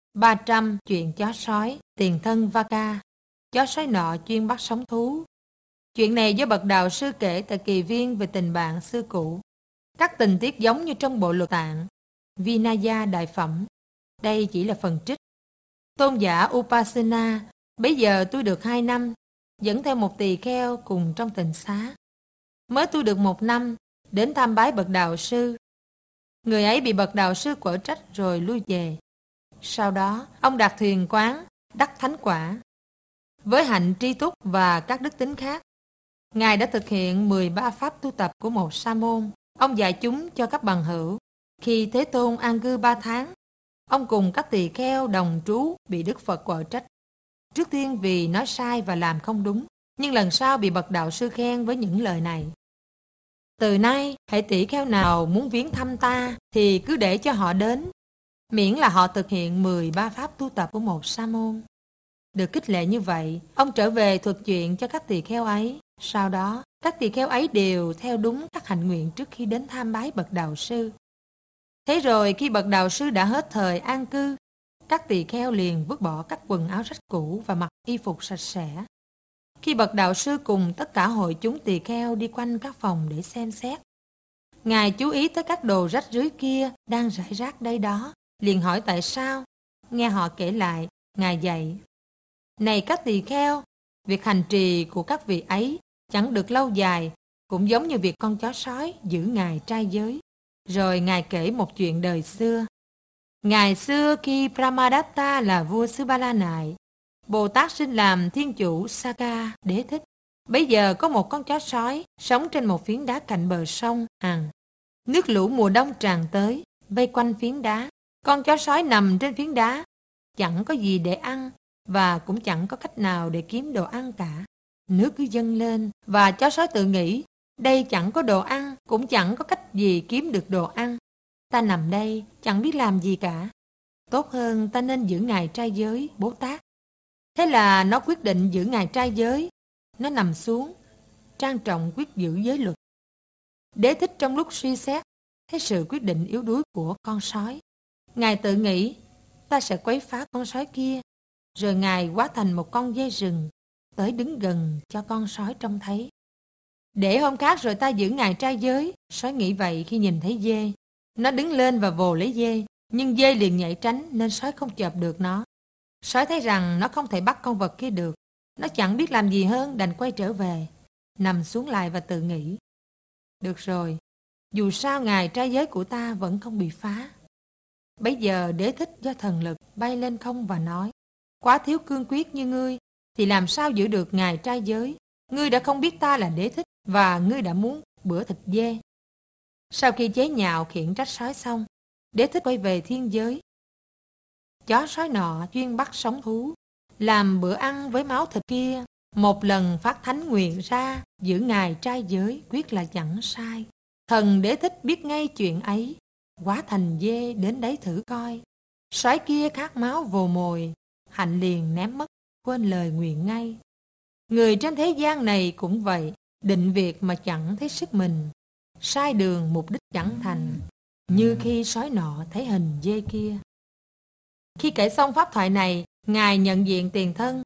300 chuyện chó sói, tiền thân Vaka. Chó sói nọ chuyên bắt sống thú. Chuyện này do bậc đạo sư kể tại kỳ viên về tình bạn xưa cũ. Các tình tiết giống như trong bộ Luật Tạng, Vinaya Đại Phẩm. Đây chỉ là phần trích. Tôn giả Upasana, bấy giờ tôi được 2 năm, dẫn theo một tỳ kheo cùng trong tịnh xá. Mới tôi được 1 năm, đến tham bái bậc đạo sư. Người ấy bị bậc đạo sư quở trách rồi lui về. Sau đó, ông đặt thuyền quán, đắc thánh quả. Với hạnh tri túc và các đức tính khác, Ngài đã thực hiện 13 pháp tu tập của một sa môn. Ông dạy chúng cho các bằng hữu. Khi Thế Tôn an cư 3 tháng, ông cùng các tỳ kheo đồng trú bị Đức Phật quở trách. Trước tiên vì nói sai và làm không đúng, nhưng lần sau bị bậc đạo sư khen với những lời này. Từ nay, hãy tỳ kheo nào muốn viếng thăm ta thì cứ để cho họ đến, miễn là họ thực hiện 13 pháp tu tập của một sa môn. Được khích lệ như vậy, ông trở về thuật chuyện cho các tỳ kheo ấy. Sau đó, các tỳ kheo ấy đều theo đúng các hạnh nguyện trước khi đến tham bái bậc đạo sư. Thế rồi khi bậc đạo sư đã hết thời an cư, các tỳ kheo liền vứt bỏ các quần áo rách cũ và mặc y phục sạch sẽ. Khi bậc đạo sư cùng tất cả hội chúng tỳ kheo đi quanh các phòng để xem xét, Ngài chú ý tới các đồ rách rưới kia đang rải rác đây đó, liền hỏi tại sao. Nghe họ kể lại, Ngài dạy: Này các tỳ kheo, việc hành trì của các vị ấy chẳng được lâu dài, cũng giống như việc con chó sói giữ Ngài trai giới. Rồi Ngài kể một chuyện đời xưa. Ngày xưa khi Brahmadatta là vua xứ Ba La Nại, Bồ Tát sinh làm thiên chủ Saka Đế Thích. Bấy giờ có một con chó sói sống trên một phiến đá cạnh bờ sông Hằng. Nước lũ mùa đông tràn tới, vây quanh phiến đá. Con chó sói nằm trên phiến đá, chẳng có gì để ăn và cũng chẳng có cách nào để kiếm đồ ăn cả. Nước cứ dâng lên và chó sói tự nghĩ, đây chẳng có đồ ăn, cũng chẳng có cách gì kiếm được đồ ăn. Ta nằm đây chẳng biết làm gì cả. Tốt hơn ta nên giữ Ngài trai giới Bồ Tát. Thế là nó quyết định giữ Ngài trai giới. Nó nằm xuống, trang trọng quyết giữ giới luật. Đế Thích trong lúc suy xét, thấy sự quyết định yếu đuối của con sói. Ngài tự nghĩ, ta sẽ quấy phá con sói kia. Rồi Ngài hóa thành một con dê rừng, tới đứng gần cho con sói trông thấy. Để hôm khác rồi ta giữ Ngài trai giới. Sói nghĩ vậy khi nhìn thấy dê. Nó đứng lên và vồ lấy dê, nhưng dê liền nhảy tránh nên sói không chộp được nó. Sói thấy rằng nó không thể bắt con vật kia được. Nó chẳng biết làm gì hơn đành quay trở về, nằm xuống lại và tự nghĩ. Được rồi, dù sao Ngài trai giới của ta vẫn không bị phá. Bấy giờ Đế Thích do thần lực bay lên không và nói: Quá thiếu cương quyết như ngươi thì làm sao giữ được Ngài trai giới? Ngươi đã không biết ta là Đế Thích và ngươi đã muốn bữa thịt dê. Sau khi chế nhạo khiển trách sói xong, Đế Thích quay về thiên giới. Chó sói nọ chuyên bắt sống thú, làm bữa ăn với máu thịt kia. Một lần phát thánh nguyện ra, giữ Ngài trai giới quyết là chẳng sai. Thần Đế Thích biết ngay chuyện ấy, hóa thành dê đến đấy thử coi. Sói kia khát máu vồ mồi, hạnh liền ném mất, quên lời nguyện ngay. Người trên thế gian này cũng vậy, định việc mà chẳng thấy sức mình, sai đường mục đích chẳng thành, như khi sói nọ thấy hình dê kia. Khi kể xong pháp thoại này, Ngài nhận diện tiền thân